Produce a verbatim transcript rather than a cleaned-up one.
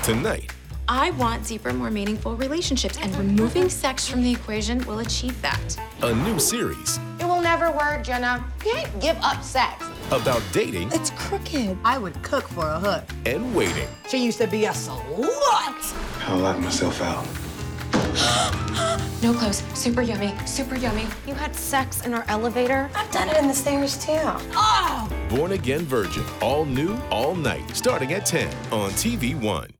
Tonight. I want deeper, more meaningful relationships, and removing sex from the equation will achieve that. A new series. It will never work, Jenna. You can't give up sex. About dating. It's crooked. I would cook for a hook. And waiting. She used to be a slut. I'll lock myself out. No clothes. Super yummy. Super yummy. You had sex in our elevator? I've done it in the stairs, too. Oh! Born Again Virgin. All new, all night. Starting at ten on T V One.